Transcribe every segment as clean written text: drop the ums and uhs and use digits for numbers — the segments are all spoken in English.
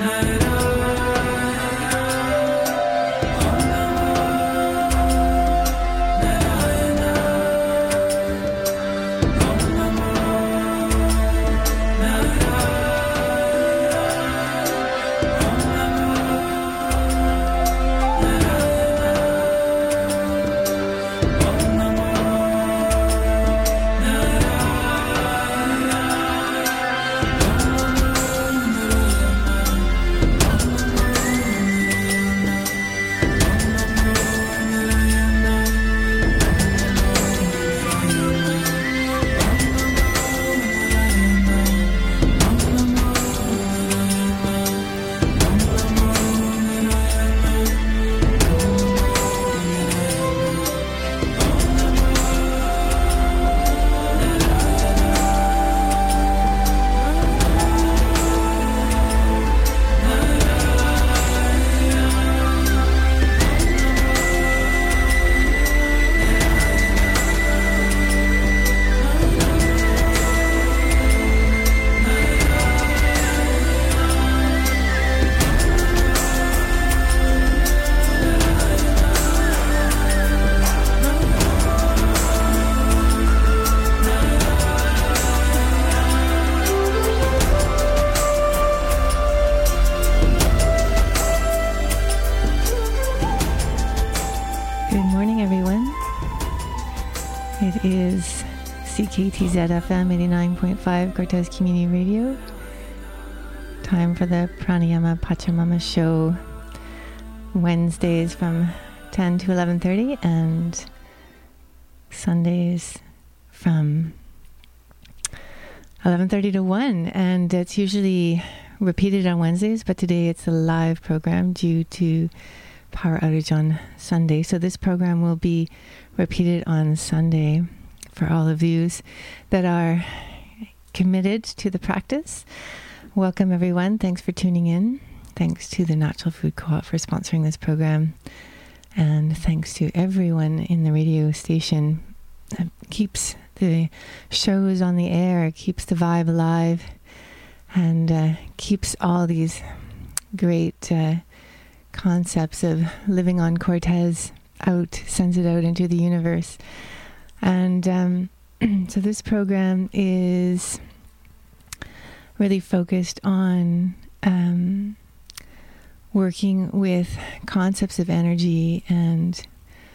It is CKTZ FM 89.5 Cortez Community Radio. Time for the Pranayama Pachamama show. Wednesdays from 10 to 11:30 and Sundays from 11:30 to 1. And it's usually repeated on Wednesdays, but today it's a live program due to power outage on Sunday. So this program will be repeated on Sunday for all of yous that are committed to the practice. Welcome everyone. Thanks for tuning in. Thanks to the Natural Food Co-op for sponsoring this program. And thanks to everyone in the radio station that keeps the shows on the air, keeps the vibe alive, and keeps all these great concepts of living on Cortez out, sends it out into the universe. And so this program is really focused on working with concepts of energy and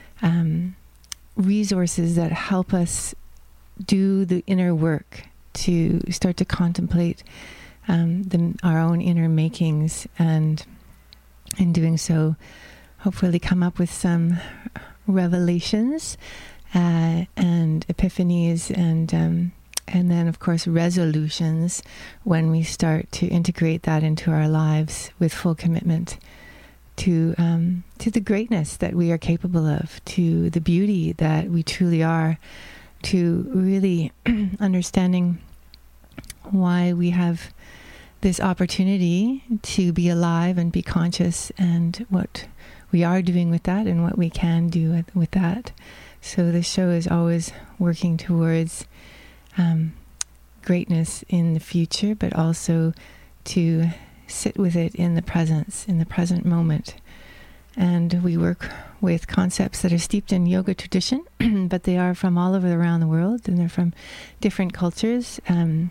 resources that help us do the inner work to start to contemplate our own inner makings, and in doing so hopefully come up with some revelations and epiphanies and then of course resolutions when we start to integrate that into our lives with full commitment to the greatness that we are capable of, to the beauty that we truly are, to really understanding why we have this opportunity to be alive and be conscious, and what we are doing with that and what we can do with that. So the show is always working towards greatness in the future, but also to sit with it in the presence, in the present moment. And we work with concepts that are steeped in yoga tradition, but they are from all over around the world, and they're from different cultures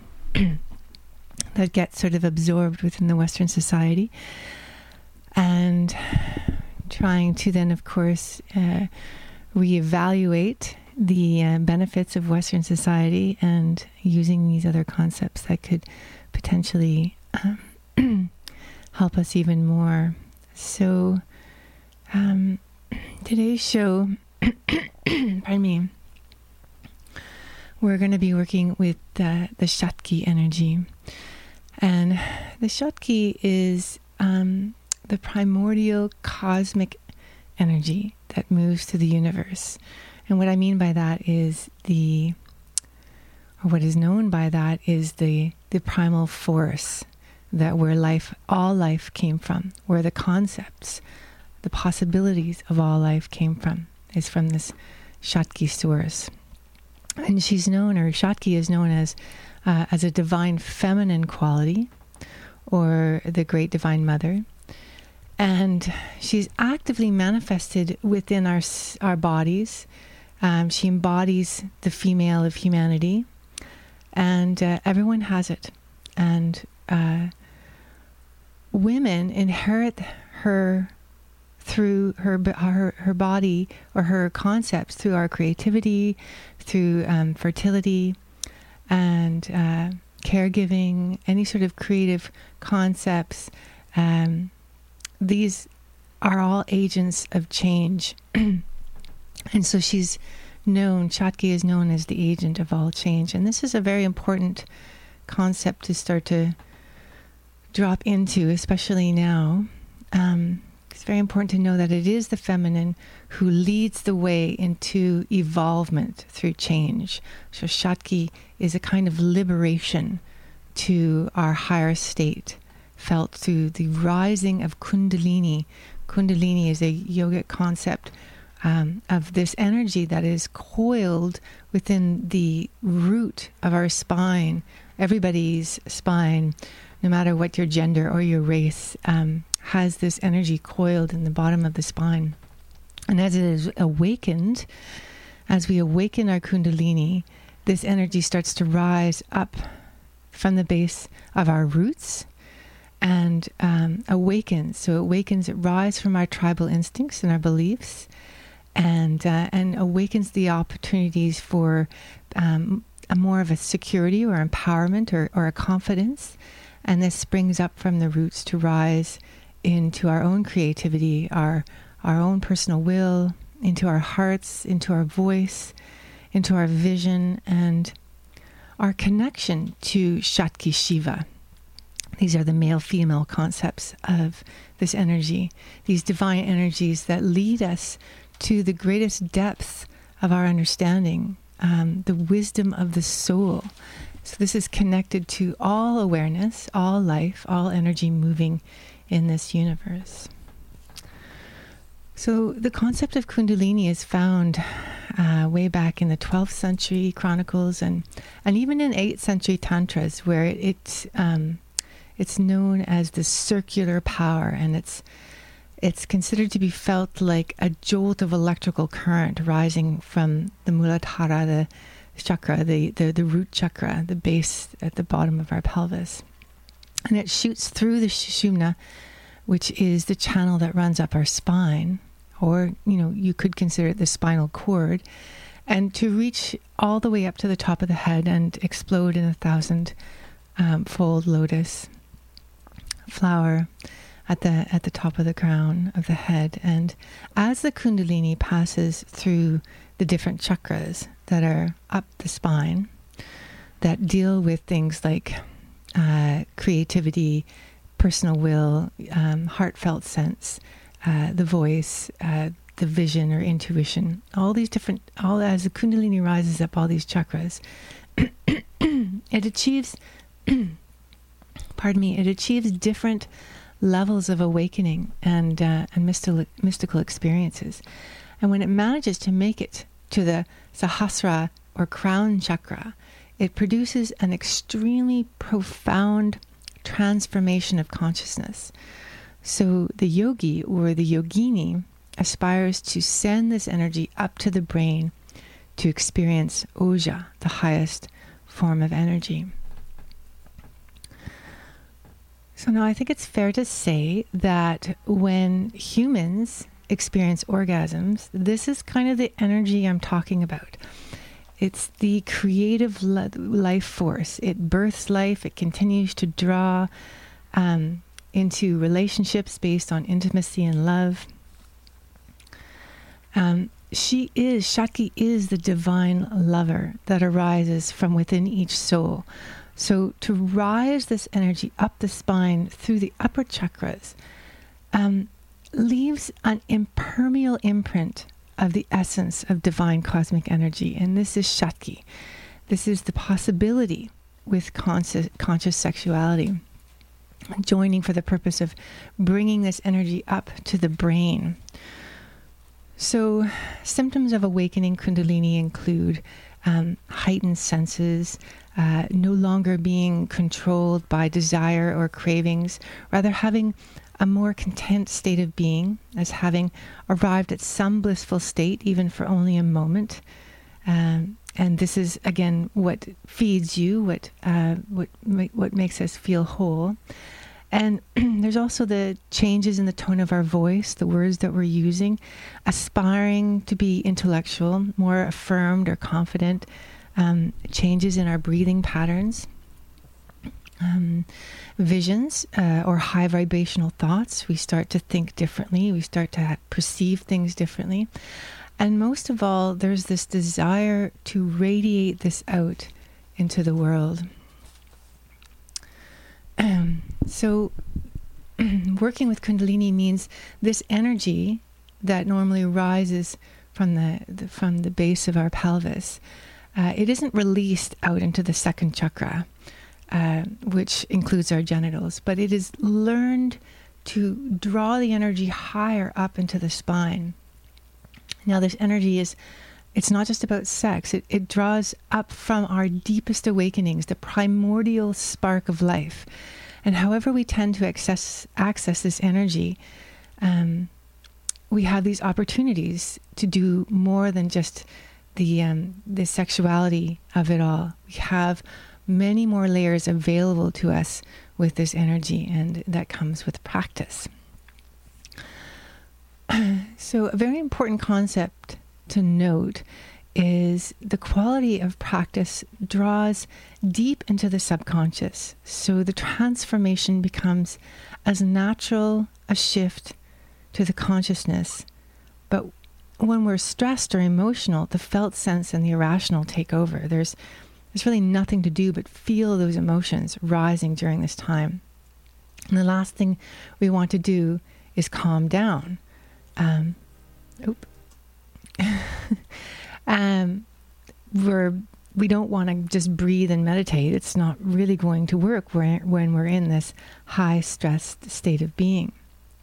that get sort of absorbed within the Western society. And trying to then, of course, reevaluate the benefits of Western society and using these other concepts that could potentially help us even more. So today's show, pardon me, we're going to be working with the Shakti energy. And the Shakti is the primordial cosmic energy that moves through the universe. And what I mean by that is what is known by that is the primal force, that where all life came from, where the concepts, the possibilities of all life came from, is from this Shakti source. And Shakti is known as a divine feminine quality, or the Great Divine Mother. And she's actively manifested within our bodies. She embodies the female of humanity, and everyone has it. And women inherit her through her body, or her concepts, through our creativity, through fertility, and caregiving, any sort of creative concepts. These are all agents of change. And so Shakti is known as the agent of all change. And this is a very important concept to start to drop into, especially now. It's very important to know that it is the feminine who leads the way into evolvement through change. So Shakti is a kind of liberation to our higher state, felt through the rising of Kundalini. Kundalini is a yogic concept of this energy that is coiled within the root of our spine. Everybody's spine, no matter what your gender or your race, has this energy coiled in the bottom of the spine. And as it is awakened, as we awaken our Kundalini, this energy starts to rise up from the base of our roots and awakens. So it awakens, it rises from our tribal instincts and our beliefs, and awakens the opportunities for a more of a security or empowerment or a confidence. And this springs up from the roots to rise into our own creativity, our own personal will, into our hearts, into our voice, into our vision, and our connection to Shakti Shiva. These are the male-female concepts of this energy, these divine energies that lead us to the greatest depths of our understanding, the wisdom of the soul. So this is connected to all awareness, all life, all energy moving in this universe. So the concept of Kundalini is found way back in the 12th century chronicles and even in 8th century tantras, where it's known as the circular power, and it's considered to be felt like a jolt of electrical current rising from the Muladhara, the chakra, the root chakra, the base at the bottom of our pelvis. And it shoots through the Sushumna, which is the channel that runs up our spine, or, you could consider it the spinal cord, and to reach all the way up to the top of the head and explode in 1,000-fold lotus flower at the top of the crown of the head. And as the Kundalini passes through the different chakras that are up the spine, that deal with things like creativity, personal will, heartfelt sense, the voice, the vision or intuition, all as the Kundalini rises up all these chakras, it achieves different levels of awakening and mystical experiences. And when it manages to make it to the Sahasrara or crown chakra, it produces an extremely profound transformation of consciousness. So the yogi or the yogini aspires to send this energy up to the brain to experience Oja, the highest form of energy. So now I think it's fair to say that when humans experience orgasms, this is kind of the energy I'm talking about. It's the creative life force. It births life. It continues to draw into relationships based on intimacy and love. Shakti is the divine lover that arises from within each soul. So to rise this energy up the spine through the upper chakras leaves an impermeable imprint of the essence of divine cosmic energy. And this is Shakti. This is the possibility with conscious sexuality, joining for the purpose of bringing this energy up to the brain. So symptoms of awakening Kundalini include heightened senses, no longer being controlled by desire or cravings, rather having a more content state of being, as having arrived at some blissful state, even for only a moment. And this is, again, what feeds you, what makes us feel whole. And there's also the changes in the tone of our voice, the words that we're using, aspiring to be intellectual, more affirmed or confident, changes in our breathing patterns, visions or high vibrational thoughts. We start to think differently. We start to perceive things differently. And most of all, there's this desire to radiate this out into the world. So working with Kundalini means this energy that normally rises from the base of our pelvis, it isn't released out into the second chakra, which includes our genitals, but it is learned to draw the energy higher up into the spine. Now, this energy it's not just about sex. It draws up from our deepest awakenings, the primordial spark of life. And however we tend to access this energy, we have these opportunities to do more than just the sexuality of it all. We have many more layers available to us with this energy, and that comes with practice. So a very important concept to note is the quality of practice draws deep into the subconscious. So the transformation becomes as natural a shift to the consciousness. But when we're stressed or emotional, the felt sense and the irrational take over. There's really nothing to do but feel those emotions rising during this time. And the last thing we want to do is calm down. We don't want to just breathe and meditate. It's not really going to work when we're in this high stressed state of being.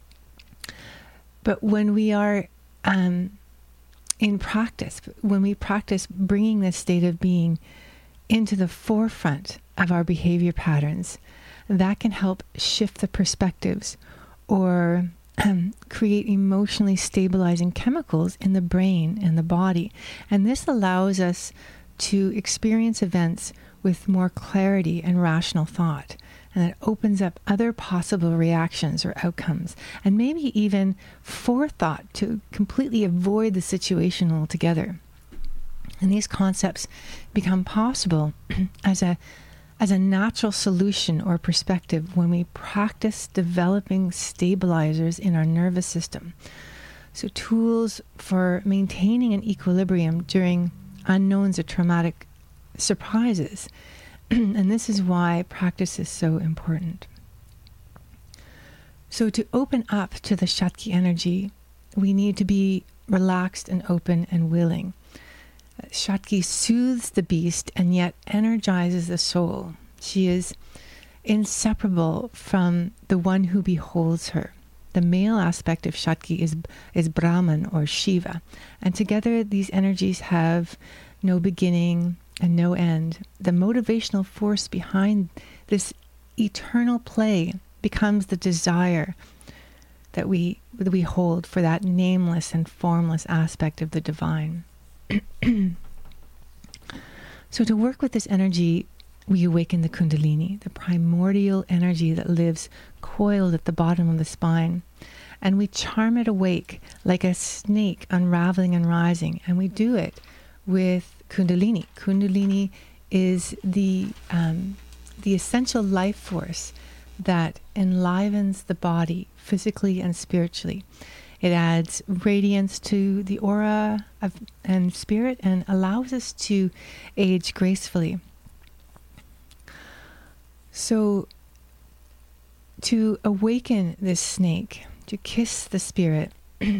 But when we are in practice, when we practice bringing this state of being into the forefront of our behavior patterns, that can help shift the perspectives or create emotionally stabilizing chemicals in the brain and the body. And this allows us to experience events with more clarity and rational thought. And it opens up other possible reactions or outcomes, and maybe even forethought to completely avoid the situation altogether. And these concepts become possible as a natural solution or perspective when we practice developing stabilizers in our nervous system. So tools for maintaining an equilibrium during unknowns or traumatic surprises. And this is why practice is so important. So to open up to the Shakti energy, we need to be relaxed and open and willing. Shakti soothes the beast and yet energizes the soul. She is inseparable from the one who beholds her. The male aspect of Shakti is Brahman or Shiva, and together these energies have no beginning and no end. The motivational force behind this eternal play becomes the desire that we hold for that nameless and formless aspect of the divine. So to work with this energy, we awaken the Kundalini, the primordial energy that lives coiled at the bottom of the spine. And we charm it awake like a snake unraveling and rising. And we do it with Kundalini. Kundalini is the essential life force that enlivens the body physically and spiritually. It adds radiance to the aura and spirit and allows us to age gracefully. So to awaken this snake, to kiss the spirit,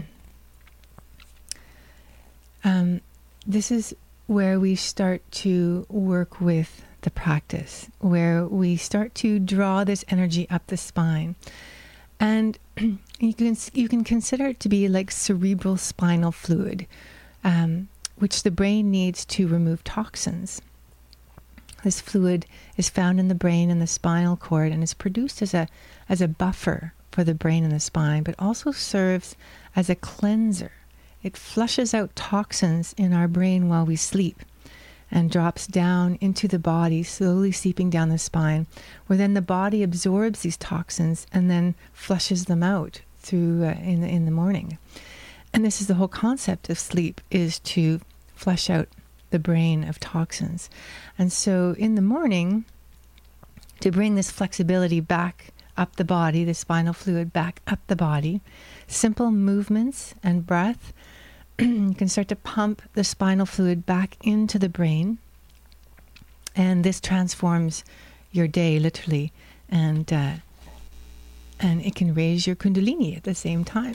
this is where we start to work with the practice, where we start to draw this energy up the spine. And you can consider it to be like cerebral spinal fluid. which the brain needs to remove toxins. This fluid is found in the brain and the spinal cord and is produced as a buffer for the brain and the spine, but also serves as a cleanser. It flushes out toxins in our brain while we sleep and drops down into the body, slowly seeping down the spine, where then the body absorbs these toxins and then flushes them out through in the morning. And this is the whole concept of sleep, is to flush out the brain of toxins. And so in the morning, to bring this flexibility back up the body, the spinal fluid back up the body, simple movements and breath, you can start to pump the spinal fluid back into the brain. And this transforms your day, literally. And it can raise your kundalini at the same time.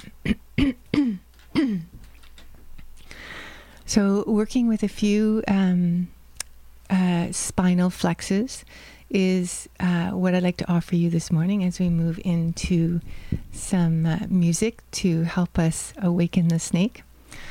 So working with a few spinal flexes is what I'd like to offer you this morning as we move into some music to help us awaken the snake.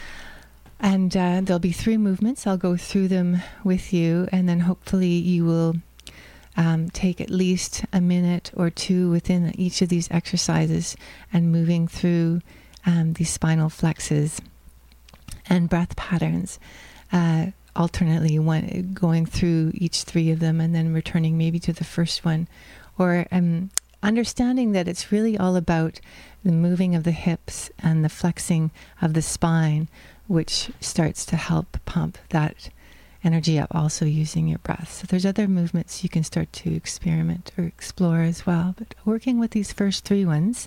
And there'll be 3 movements. I'll go through them with you, and then hopefully you will take at least a minute or 2 within each of these exercises and moving through these spinal flexes and breath patterns, alternately going through each 3 of them and then returning maybe to the first one, or understanding that it's really all about the moving of the hips and the flexing of the spine, which starts to help pump that energy up, also using your breath. So there's other movements you can start to experiment or explore as well, but working with these first 3 ones,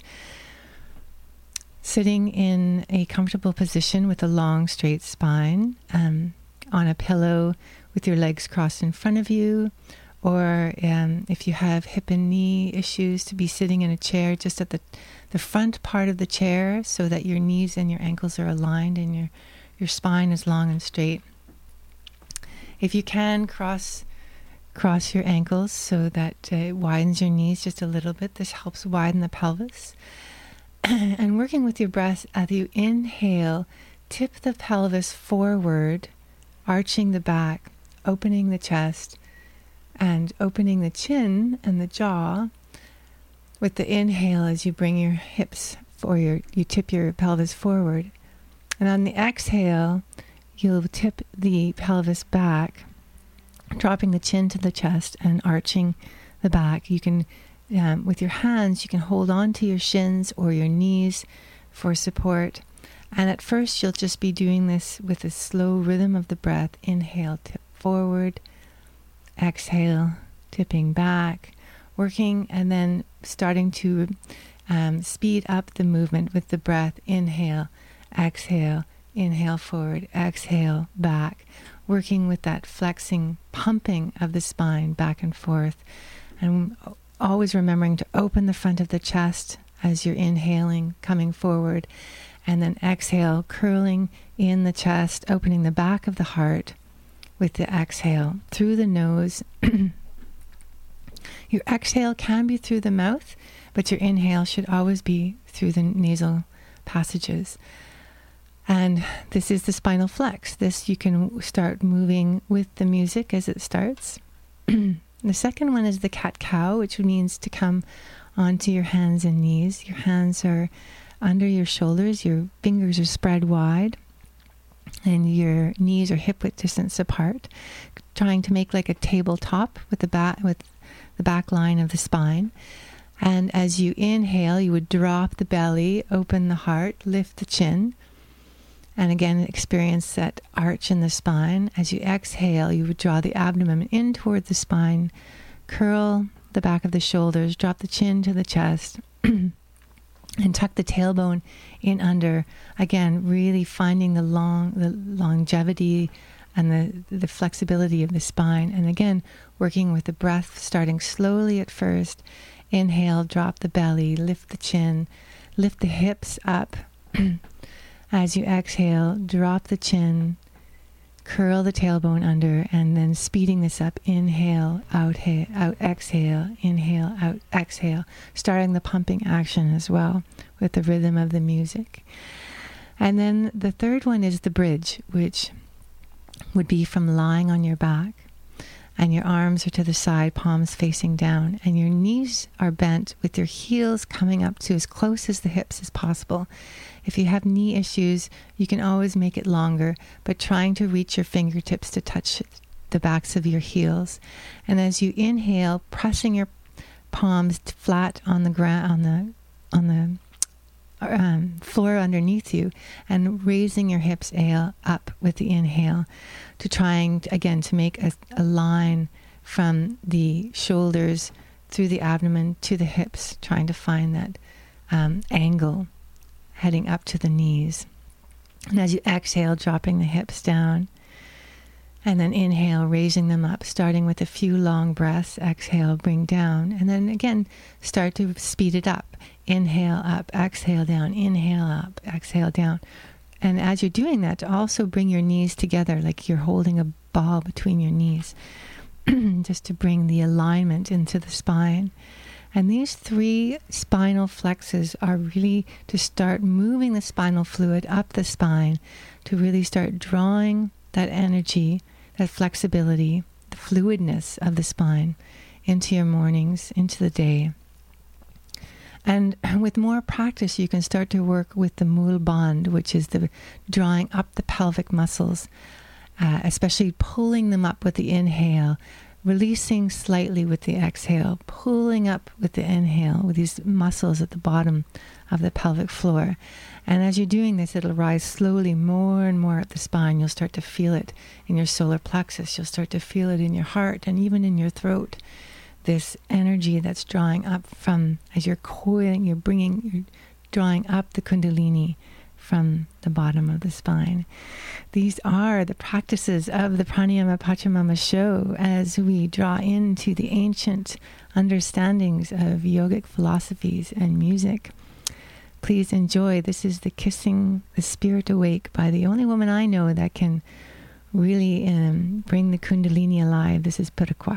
sitting in a comfortable position with a long, straight spine, on a pillow with your legs crossed in front of you, or if you have hip and knee issues, to be sitting in a chair just at the front part of the chair so that your knees and your ankles are aligned and your spine is long and straight. If you can, cross your ankles so that it widens your knees just a little bit. This helps widen the pelvis. And working with your breath, as you inhale, tip the pelvis forward, arching the back, opening the chest, and opening the chin and the jaw. With the inhale, as you bring your hips you tip your pelvis forward. And on the exhale, you'll tip the pelvis back, dropping the chin to the chest and arching the back. You can, with your hands, you can hold on to your shins or your knees for support. And at first, you'll just be doing this with a slow rhythm of the breath. Inhale, tip forward. Exhale, tipping back, working, and then starting to speed up the movement with the breath. Inhale, exhale, inhale forward, exhale back, working with that flexing, pumping of the spine back and forth, and always remembering to open the front of the chest as you're inhaling, coming forward, and then exhale, curling in the chest, opening the back of the heart with the exhale through the nose. Your exhale can be through the mouth, but your inhale should always be through the nasal passages. And this is the spinal flex. This you can start moving with the music as it starts. The second one is the cat-cow, which means to come onto your hands and knees. Your hands are under your shoulders, your fingers are spread wide, and your knees are hip-width distance apart, trying to make like a tabletop with the back line of the spine. And as you inhale, you would drop the belly, open the heart, lift the chin, and again experience that arch in the spine. As you exhale, you would draw the abdomen in toward the spine, curl the back of the shoulders, drop the chin to the chest, and tuck the tailbone in under. Again, really finding the longevity and the flexibility of the spine. And again, working with the breath, starting slowly at first. Inhale, drop the belly, lift the chin, lift the hips up. As you exhale, drop the chin, curl the tailbone under, and then speeding this up. Inhale, out, exhale, inhale, out, exhale. Starting the pumping action as well with the rhythm of the music. And then the third one is the bridge, which would be from lying on your back, and your arms are to the side, palms facing down, and your knees are bent with your heels coming up to as close as the hips as possible. If you have knee issues, you can always make it longer, but trying to reach your fingertips to touch the backs of your heels. And as you inhale, pressing your palms flat on the ground, on the floor underneath you, and raising your hips up with the inhale, to trying again to make a line from the shoulders through the abdomen to the hips, trying to find that angle heading up to the knees. And as you exhale, dropping the hips down, and then inhale, raising them up, starting with a few long breaths. Exhale, bring down, and then again start to speed it up. Inhale up, exhale down, inhale up, exhale down. And as you're doing that, to also bring your knees together like you're holding a ball between your knees, just to bring the alignment into the spine. And these 3 spinal flexes are really to start moving the spinal fluid up the spine, to really start drawing that energy, that flexibility, the fluidness of the spine into your mornings, into the day. And with more practice, you can start to work with the Mool Bandh, which is the drawing up the pelvic muscles, especially pulling them up with the inhale, releasing slightly with the exhale, pulling up with the inhale with these muscles at the bottom of the pelvic floor. And as you're doing this, it'll rise slowly more and more up the spine. You'll start to feel it in your solar plexus. You'll start to feel it in your heart and even in your throat. This energy that's drawing up from, as you're coiling, you're drawing up the Kundalini from the bottom of the spine. These are the practices of the Pranayama Pachamama show as we draw into the ancient understandings of yogic philosophies and music. Please enjoy. This is the Kissing the Spirit Awake by the only woman I know that can really bring the Kundalini alive. This is Purukwa.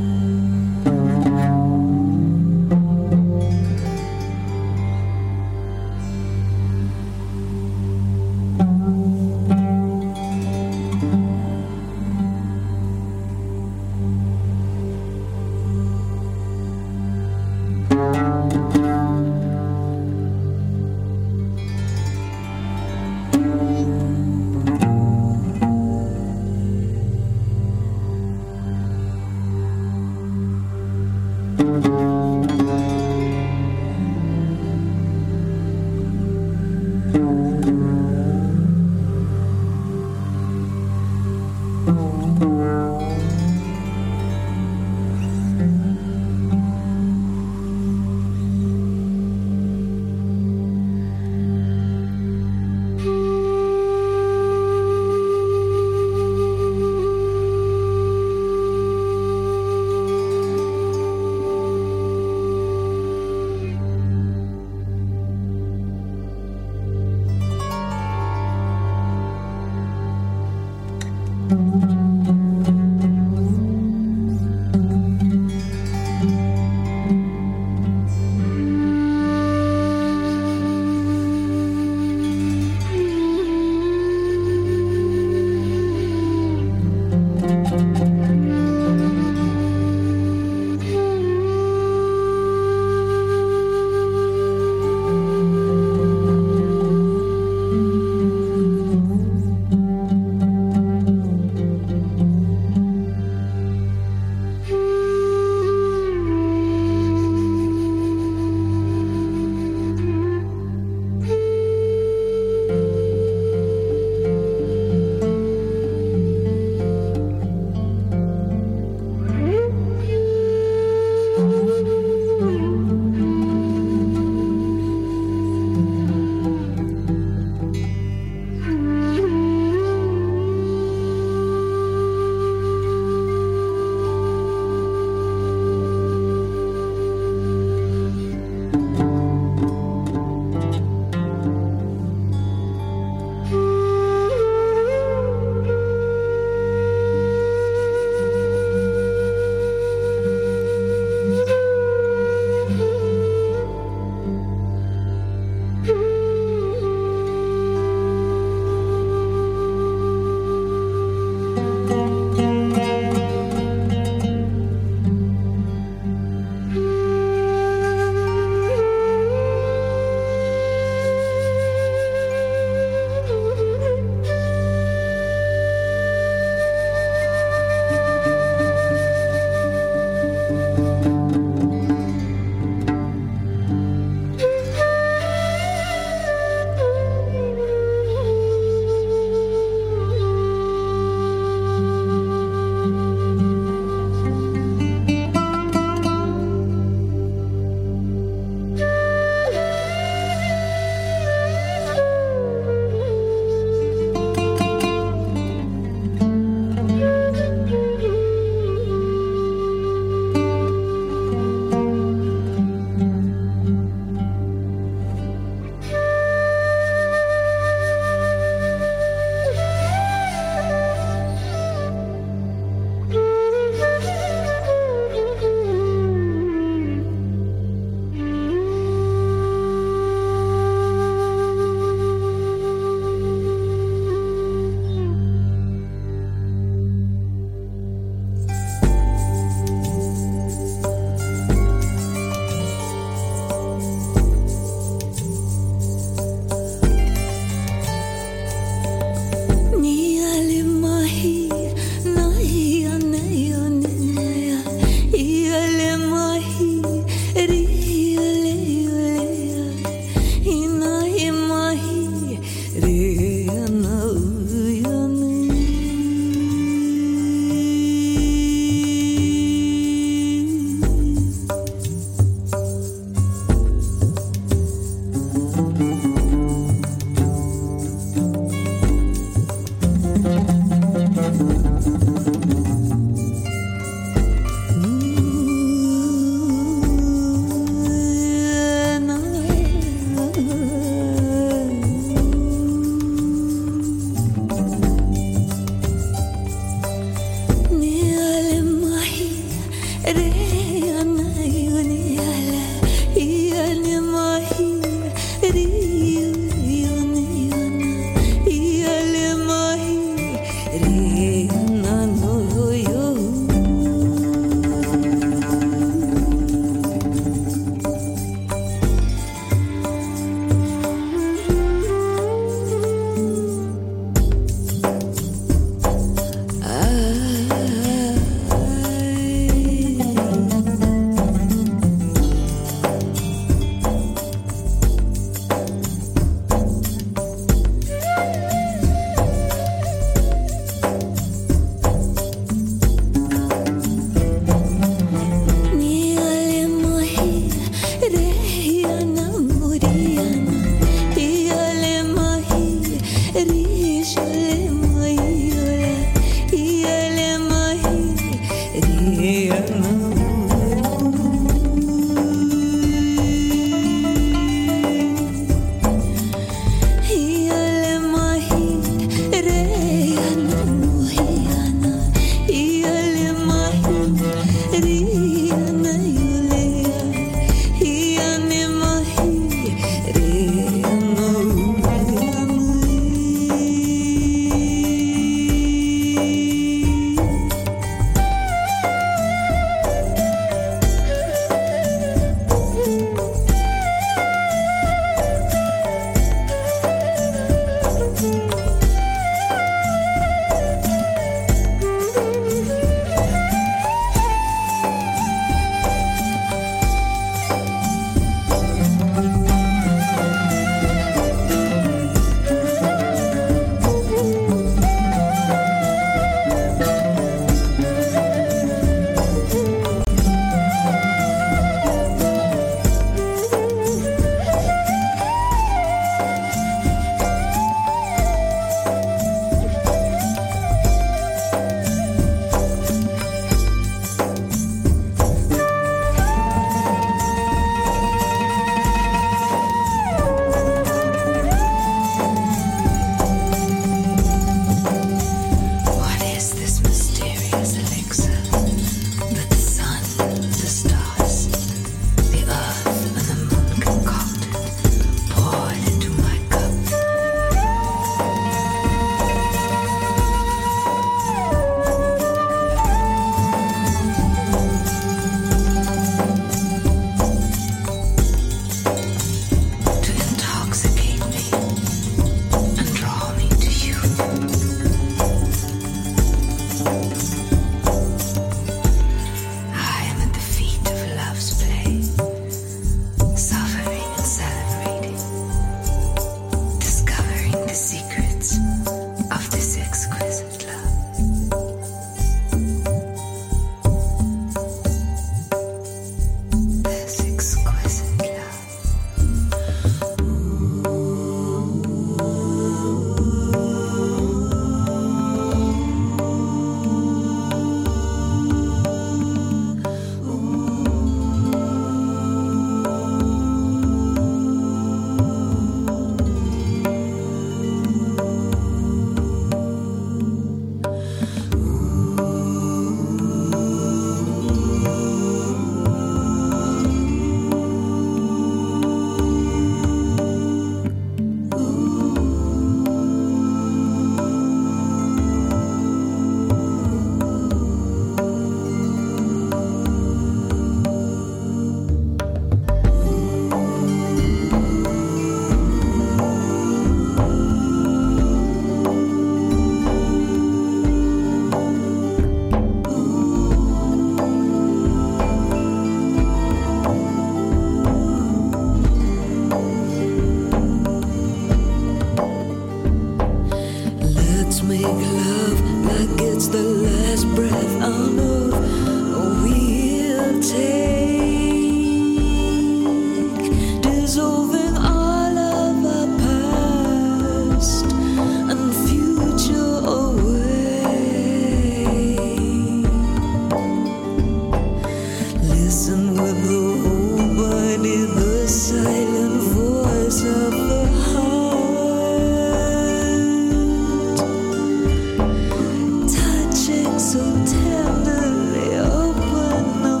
So tenderly open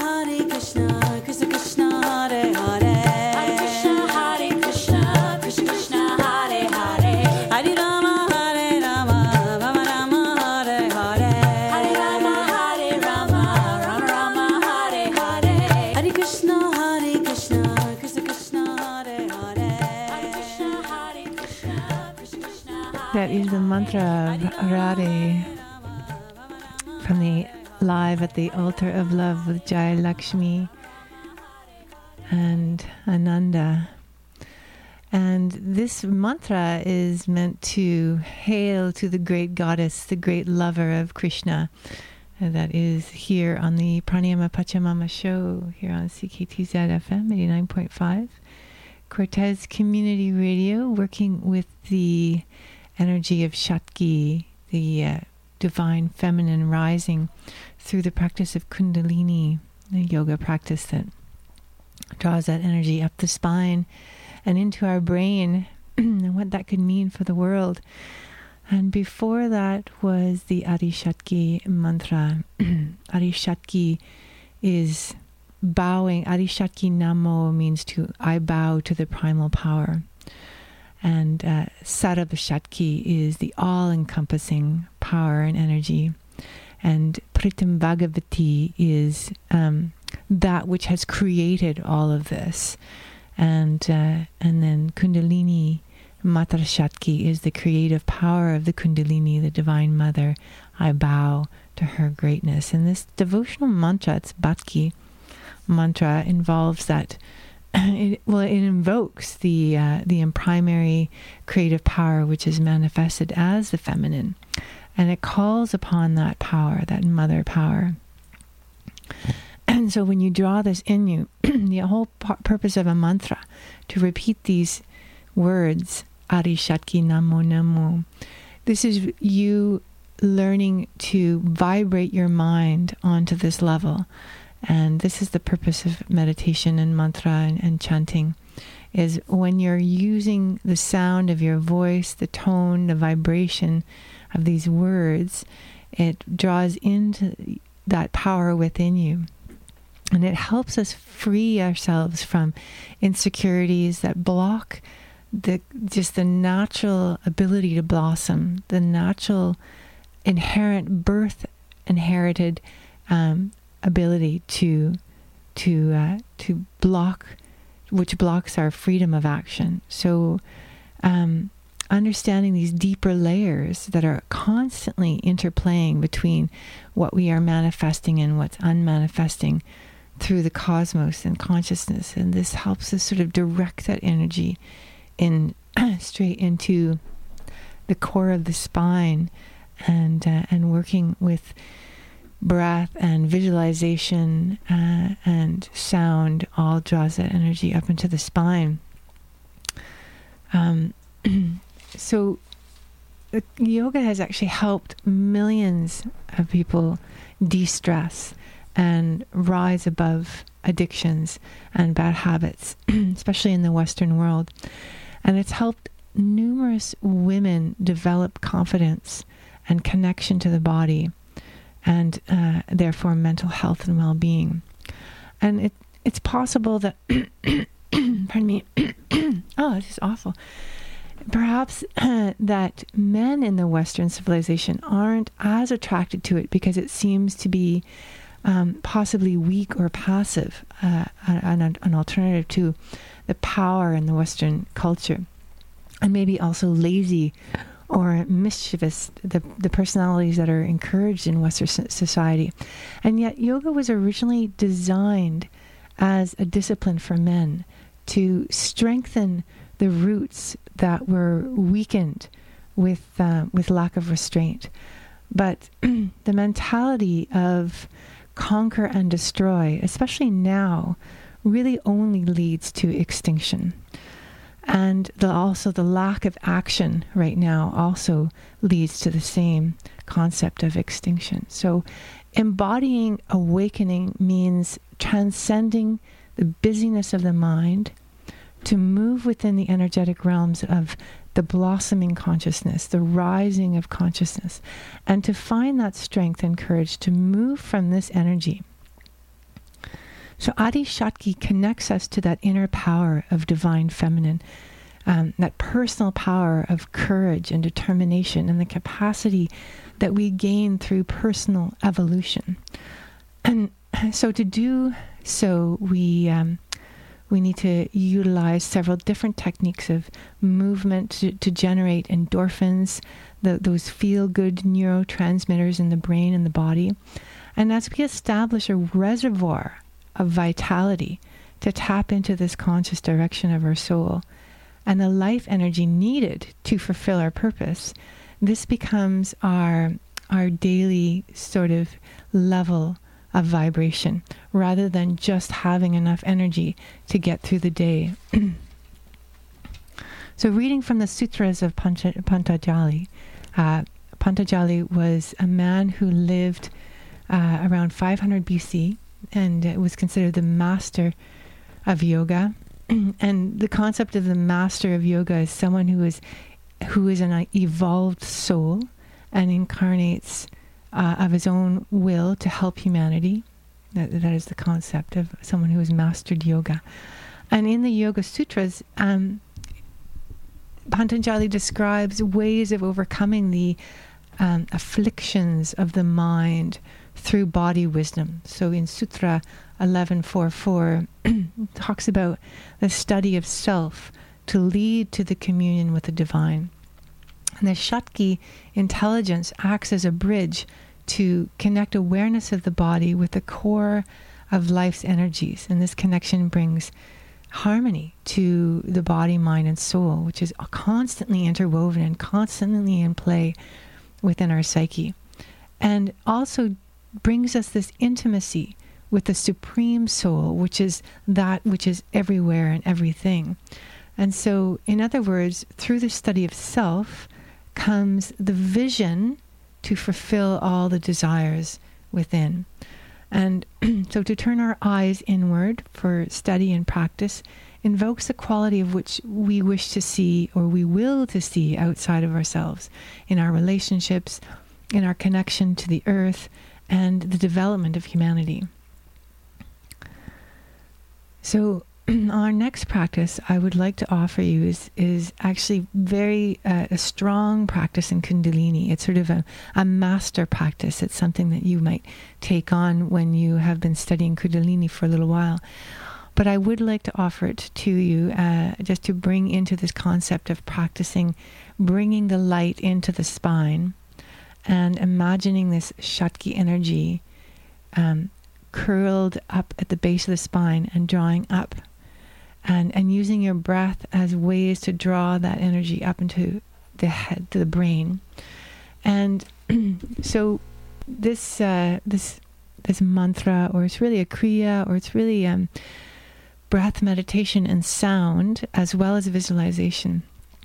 Hare Krishna, Krishna Krishna, Hare Hare, Hare Krishna, Hare Krishna, Krishna Krishna, Hare Hare, Hare Rama, Rama Rama, Hare Hare, Hare Rama, Rama Rama, Hare Hare, Hare Krishna, Krishna Krishna, Hare Hare, Hare Krishna, Krishna, Krishna Krishna, Hare. That is the mantra of Radhe from the Live at the Altar of Love with Jai Lakshmi and Ananda. And this mantra is meant to hail to the great goddess, the great lover of Krishna. And that is here on the Pranayama Pachamama show here on CKTZ FM 89.5. Cortez Community Radio, working with the energy of Shakti, the divine feminine rising through the practice of Kundalini, the yoga practice that draws that energy up the spine and into our brain, and what that could mean for the world. And before that was the Adi Shakti mantra. Adi Shakti is bowing. Adi Shakti Namo means I bow to the primal power. And Sarva Shakti is the all-encompassing power and energy. And Pritam Bhagavati is that which has created all of this. And then Kundalini Matra Shakti is the creative power of the Kundalini, the Divine Mother. I bow to her greatness. And this devotional mantra, it's Bhatki mantra, involves that. It invokes the primary creative power, which is manifested as the feminine, and it calls upon that power, that mother power. And so, when you draw this in you, the whole purpose of a mantra, to repeat these words, Adi Shakti Namo Namo. This is you learning to vibrate your mind onto this level. And this is the purpose of meditation and mantra and chanting, is when you're using the sound of your voice, the tone, the vibration of these words, it draws into that power within you. And it helps us free ourselves from insecurities that block the natural ability to blossom, the natural inherent birth inherited ability to block, which blocks our freedom of action. So understanding these deeper layers that are constantly interplaying between what we are manifesting and what's unmanifesting through the cosmos and consciousness, and this helps us sort of direct that energy in straight into the core of the spine, and working with breath and visualization and sound all draws that energy up into the spine. So yoga has actually helped millions of people de-stress and rise above addictions and bad habits, especially in the Western world. And it's helped numerous women develop confidence and connection to the body, and therefore mental health and well-being. And it's possible that, pardon me, oh, this is awful. Perhaps that men in the Western civilization aren't as attracted to it because it seems to be possibly weak or passive, an alternative to the power in the Western culture, and maybe also lazy or mischievous, the personalities that are encouraged in Western society. And yet yoga was originally designed as a discipline for men to strengthen the roots that were weakened with lack of restraint. But the mentality of conquer and destroy, especially now, really only leads to extinction. And also the lack of action right now also leads to the same concept of extinction. So embodying awakening means transcending the busyness of the mind to move within the energetic realms of the blossoming consciousness, the rising of consciousness, and to find that strength and courage to move from this energy So Adi Shakti connects us to that inner power of divine feminine, that personal power of courage and determination, and the capacity that we gain through personal evolution. And so to do so, we need to utilize several different techniques of movement to generate endorphins, those feel-good neurotransmitters in the brain and the body. And as we establish a reservoir of vitality to tap into this conscious direction of our soul and the life energy needed to fulfill our purpose, this becomes our daily sort of level of vibration, rather than just having enough energy to get through the day. So reading from the sutras of Patanjali, Patanjali was a man who lived around 500 BC and was considered the master of yoga. And the concept of the master of yoga is someone who is an evolved soul and incarnates of his own will to help humanity. That is the concept of someone who has mastered yoga. And in the Yoga Sutras, Patanjali describes ways of overcoming the afflictions of the mind through body wisdom. So in Sutra 1144, talks about the study of self to lead to the communion with the divine. And the Shakti intelligence acts as a bridge to connect awareness of the body with the core of life's energies. And this connection brings harmony to the body, mind, and soul, which is constantly interwoven and constantly in play within our psyche. And also brings us this intimacy with the Supreme Soul, which is that which is everywhere and everything. And so, in other words, through the study of self comes the vision to fulfill all the desires within. And so to turn our eyes inward for study and practice invokes the quality of which we wish to see or we will to see outside of ourselves, in our relationships, in our connection to the earth, and the development of humanity. So our next practice I would like to offer you is actually very a strong practice in Kundalini. It's sort of a master practice. It's something that you might take on when you have been studying Kundalini for a little while. But I would like to offer it to you just to bring into this concept of practicing bringing the light into the spine and imagining this Shakti energy curled up at the base of the spine and drawing up. And using your breath as ways to draw that energy up into the head, to the brain. And so this mantra, or it's really a kriya, or it's really breath meditation and sound, as well as visualization.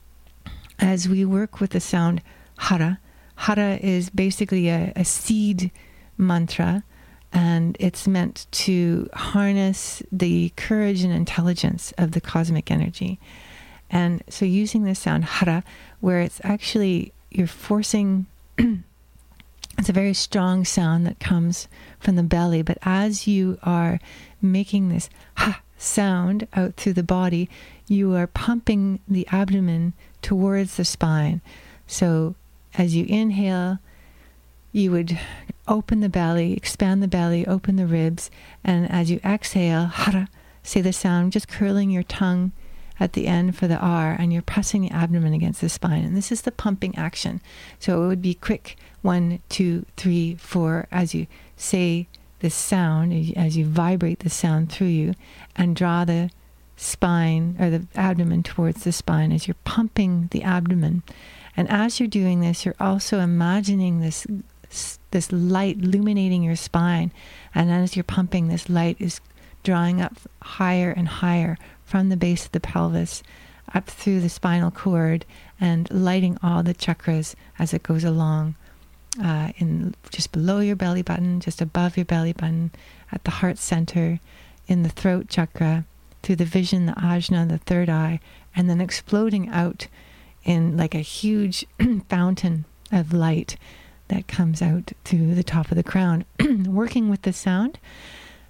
As we work with the sound hara, hara is basically a seed mantra, and it's meant to harness the courage and intelligence of the cosmic energy. And so using this sound hara, where it's actually, you're forcing, it's a very strong sound that comes from the belly, but as you are making this ha sound out through the body, you are pumping the abdomen towards the spine. So as you inhale, you would open the belly, expand the belly, open the ribs, and as you exhale, hara, say the sound, just curling your tongue at the end for the R, and you're pressing the abdomen against the spine. And this is the pumping action. So it would be quick, 1, 2, 3, 4, as you say this sound, as you vibrate the sound through you, and draw the spine, or the abdomen towards the spine as you're pumping the abdomen. And as you're doing this, you're also imagining this light illuminating your spine, and as you're pumping, this light is drawing up higher and higher from the base of the pelvis up through the spinal cord and lighting all the chakras as it goes along, in just below your belly button, just above your belly button, at the heart center, in the throat chakra, through the vision, the ajna, the third eye, and then exploding out in like a huge fountain of light that comes out through the top of the crown. Working with the sound,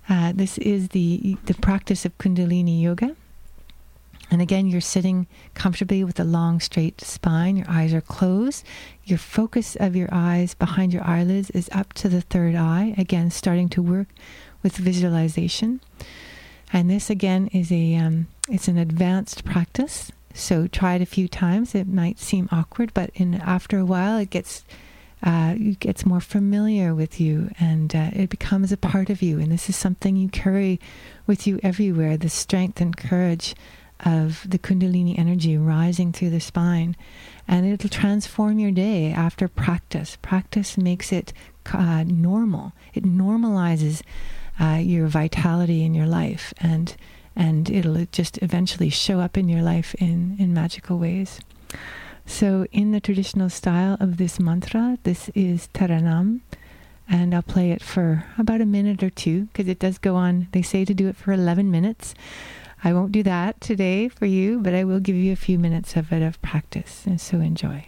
This is the practice of Kundalini Yoga. And again, you're sitting comfortably with a long, straight spine. Your eyes are closed. Your focus of your eyes behind your eyelids is up to the third eye. Again, starting to work with visualization. And this, again, is it's an advanced practice. So try it a few times. It might seem awkward, but after a while, it gets more familiar with you, and it becomes a part of you. And this is something you carry with you everywhere, the strength and courage of the Kundalini energy rising through the spine. And it'll transform your day after practice. Practice makes it normal. It normalizes your vitality in your life, and it'll just eventually show up in your life in magical ways. So in the traditional style of this mantra, this is Taranam, and I'll play it for about a minute or two, because it does go on. They say to do it for 11 minutes. I won't do that today for you, but I will give you a few minutes of it of practice, and so enjoy.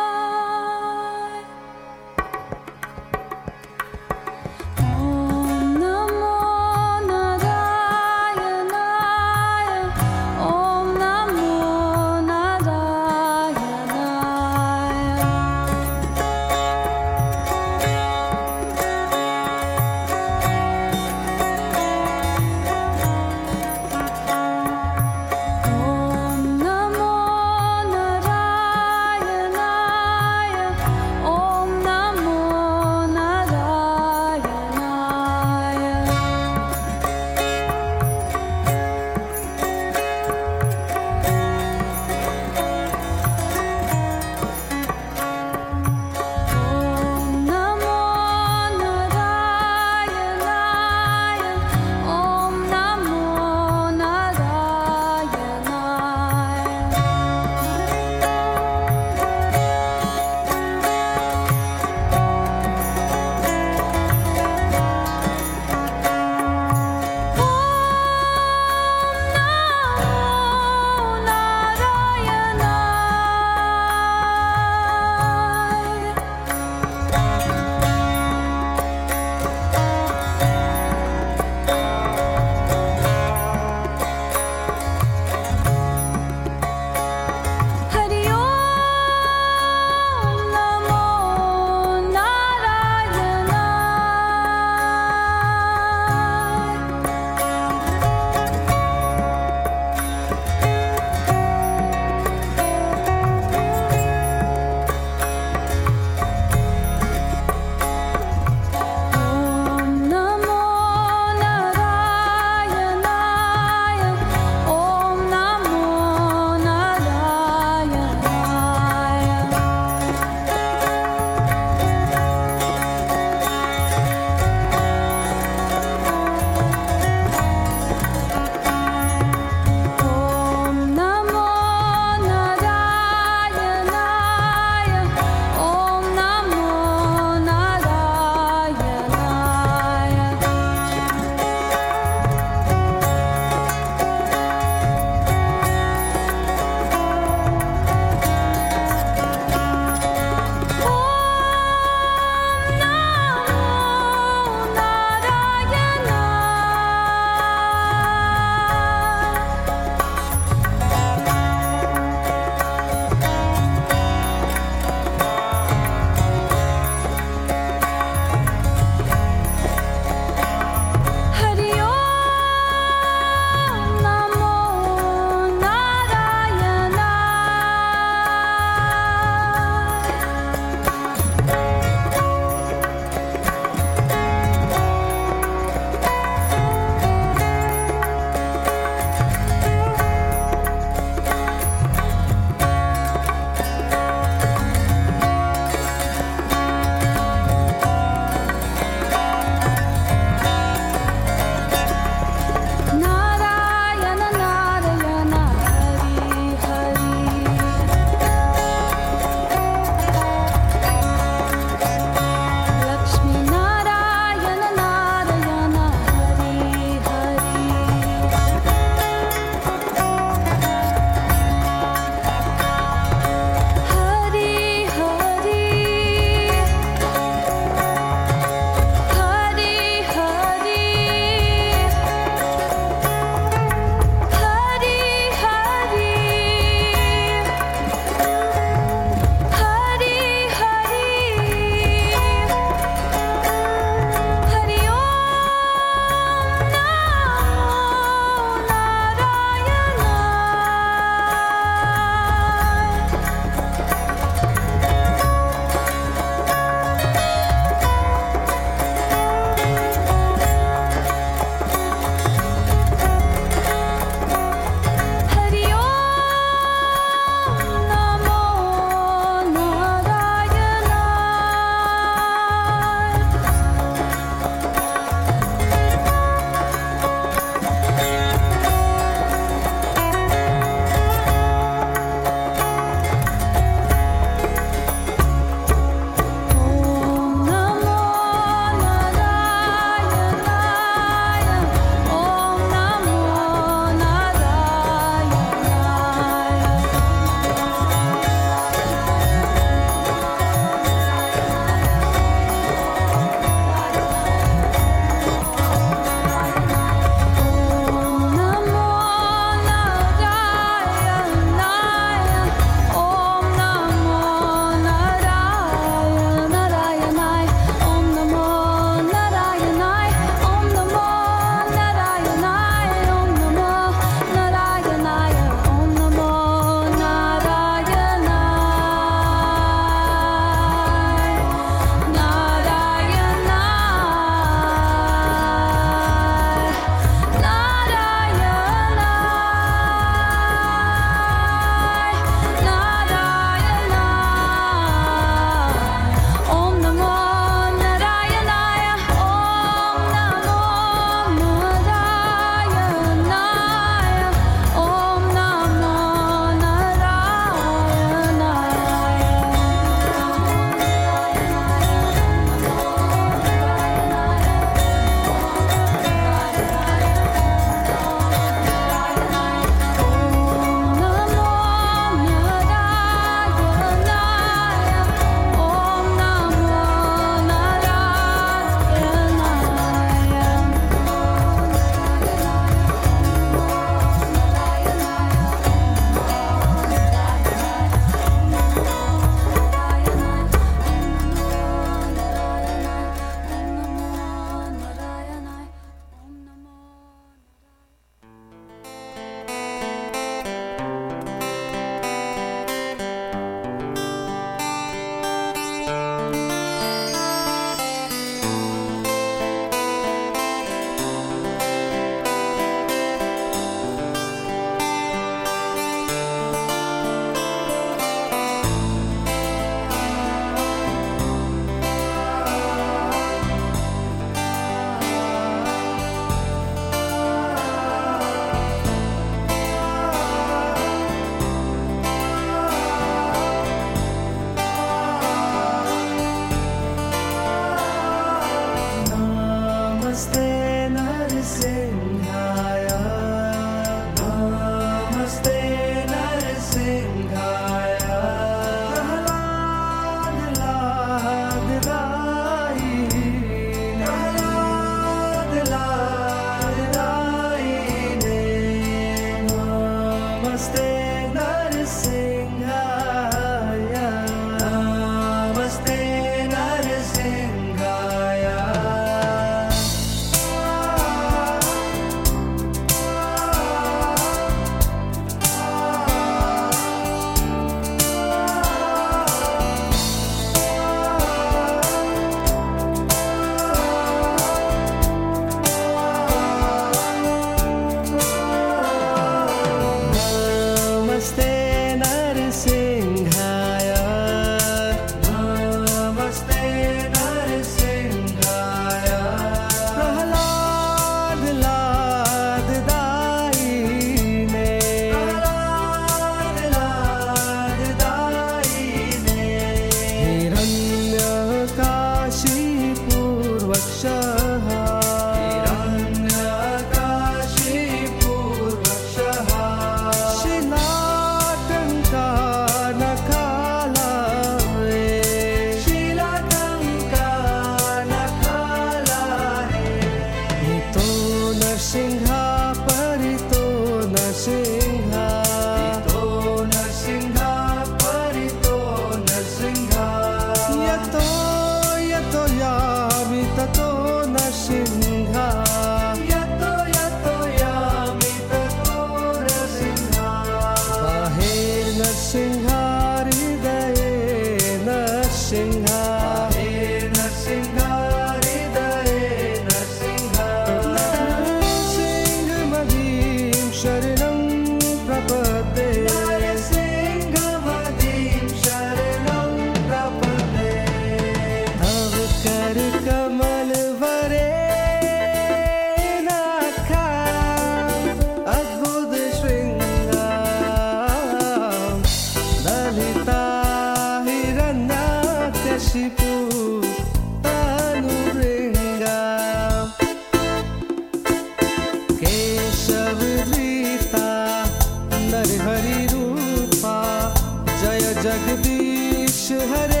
केशवधृता Narhari रूपा जय जगदीश हरे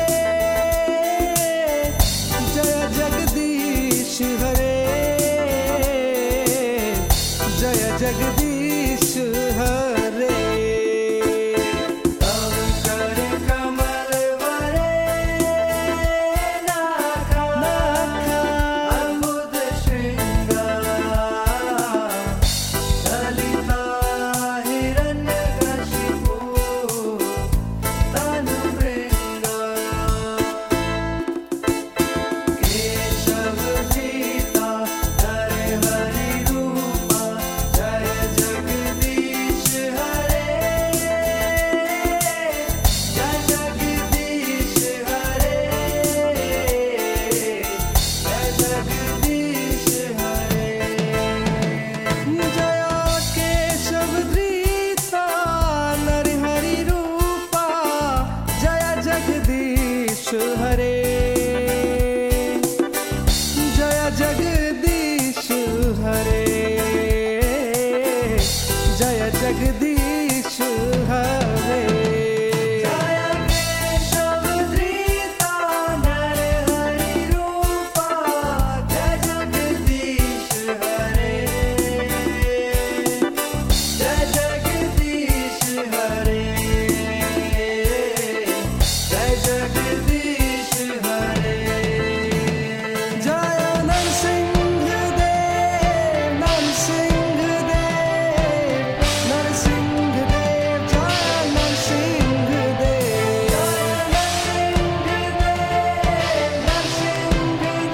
जय जगदीश हरे जय जगदीश हरे तव कर कमल वरे नाखा अद्भुत श्रृंगार ललिता हिरण्यकशिपु तनु मृंगा केशवधृता नरहरि रूपा जय जगदीश हरे जय जगदीश हरे जय जगदीश हरे जय केशवधृता नरहरि रूपा जय जगदीश हरे जय जगदीश हरे जय जगदीश हरे जय केशवधृता नरहरि रूपा जय जगदीश हरे जय जगदीश हरे जय जगदीश हरे जय नरसिंह देव नरसिंह देव नरसिंह देव जय नरसिंह देव नरसिंह देव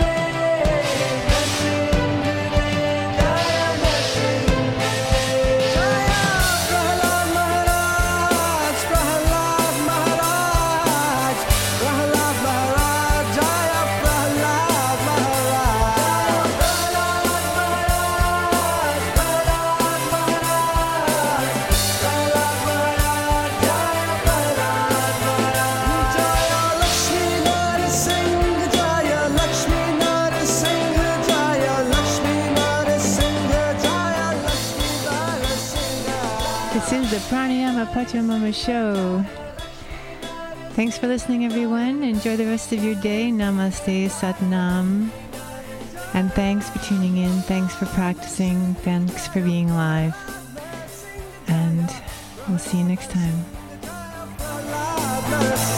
प्रहलाद महाराज प्रहलाद महाराज प्रहलाद महाराज जय प्रहलाद महाराज प्रहलाद महाराज प्रहलाद महाराज प्रहलाद महाराज जय प्रहलाद महाराज जय लक्ष्मी नरसिंह जय लक्ष्मी नरसिंह जय लक्ष्मी नरसिंह जय Lakshmi Narasimha This is the Pranayama Pachamama Show. Thanks for listening, everyone. Enjoy the rest of your day. Namaste, Satnam. And thanks for tuning in. Thanks for practicing. Thanks for being live. And we'll see you next time. Prahlad